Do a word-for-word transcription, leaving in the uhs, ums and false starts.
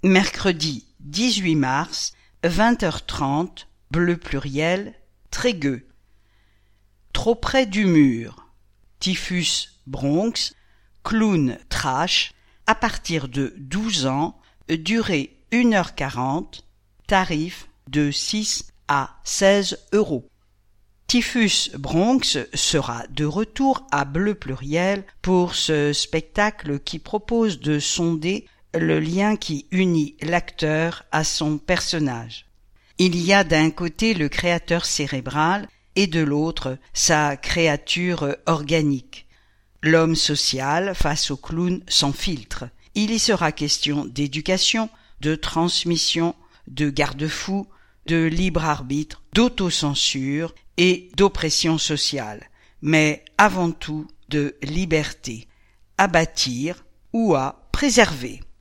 Mercredi dix-huit mars, vingt heures trente, bleu pluriel, Trégueux. Trop près du mur. Typhus bronx, clown trash, à partir de douze ans, durée une heure quarante, tarif de six à seize euros. Typhus Bronx sera de retour à Bleu Pluriel pour ce spectacle qui propose de sonder le lien qui unit l'acteur à son personnage. Il y a d'un côté le créateur cérébral et de l'autre sa créature organique. L'homme social face au clown sans filtre. Il y sera question d'éducation, de transmission, de garde-fou, de libre arbitre, d'autocensure et d'oppression sociale, mais avant tout de liberté, à bâtir ou à préserver.